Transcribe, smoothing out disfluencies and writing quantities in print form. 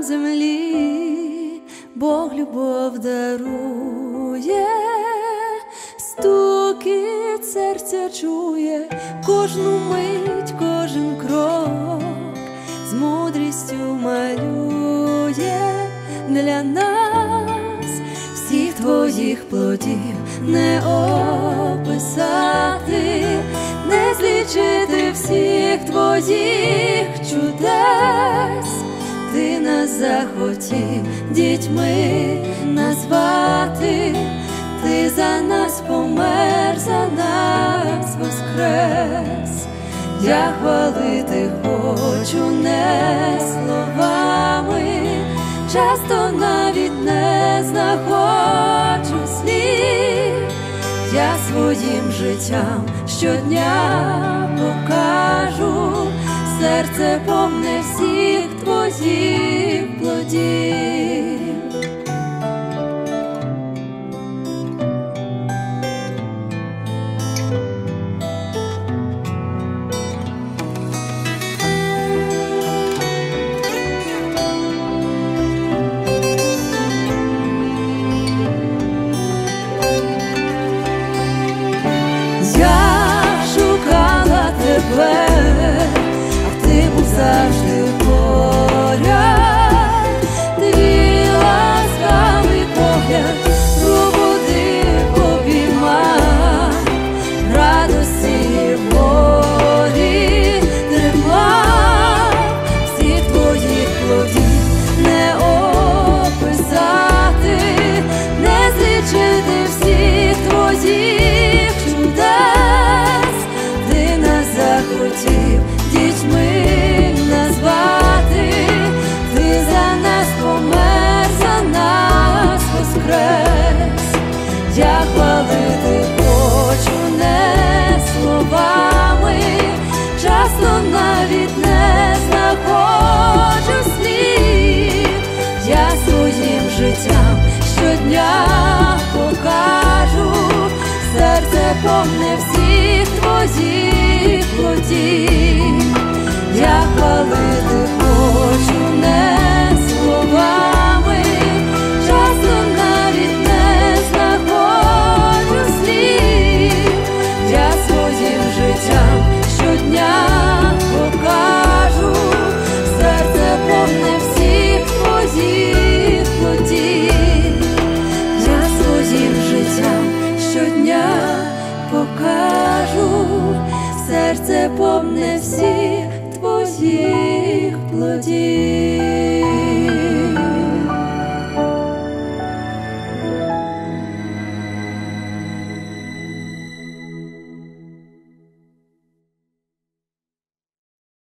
землі Бог любов дарує, стукіт серця чує, кожну мить, кожен крок, з мудрістю малює для нас. Всіх твоїх плодів не описати, не злічити всіх твоїх чудес. Ти нас захотів дітьми назвати, ти за нас помер, за нас воскрес. Я хвалити хочу не словами, часто навіть не знаходжу слів. Я своїм життям щодня покажу, серце повне всіх твоїх плодів. Тебе, а ти був завжди поряд, твій ласкавий погляд пробудив, обіймав, радості і болі тримав. Всіх твоїх плодів не описати, не злічити всіх твоїх чудес. Захотів дітьми назвати, ти за нас помер, за нас воскрес. Я хвалити хочу не словами, часто навіть не знаходжу слів. Я своїм життям щодня покажу, серце повне всіх твоїх плодів. Я хвалити хочу не словами, часто навіть не знаходжу слів. Я своїм життям щодня покажу, серце повне всіх твоїх плодів. Я своїм життям щодня покажу, серце повне всіх твоїх плодів.